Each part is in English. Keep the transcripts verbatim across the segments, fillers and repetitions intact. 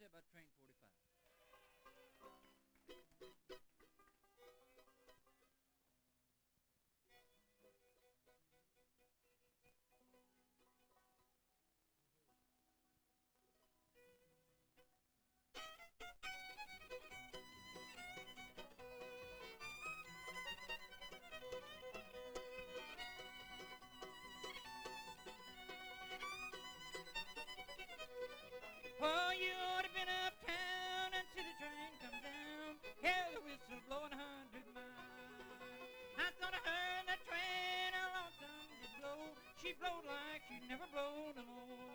say about Train forty-five? Well, you ought to been uptown and see the train come down. Hear the whistle blowing a hundred miles. I thought I heard that train a lonesome did blow. She blowed like she never blowed no more.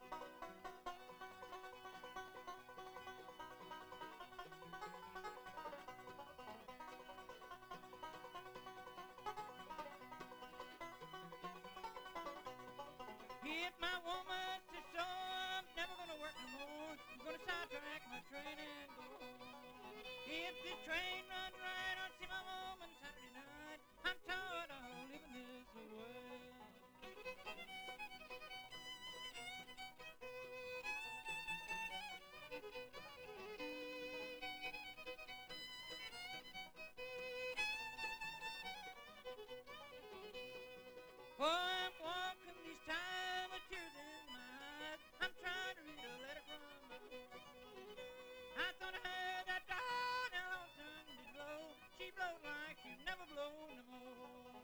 If my woman says so, I'm never gonna work no more. I'm gonna sidetrack my train and go home. If this train runs right, I'll see my woman Saturday night. I'm tired of living this way. Oh, I'm walking these time with tears in my eyes. I'm trying to read a letter from my home. I thought I heard that dawn and lonesome did blow. She blowed like she never blowed no more.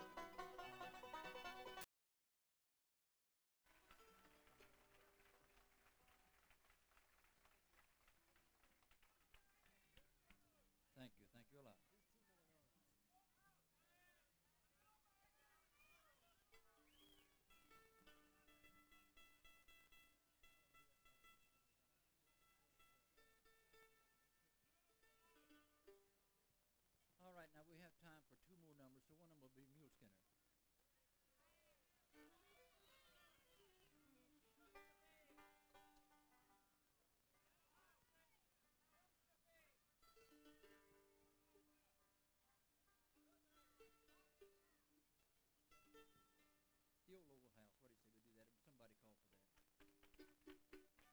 Thank you. Thank you a lot. All right, now we have time for two more numbers, so one of them will be Mule Skinner.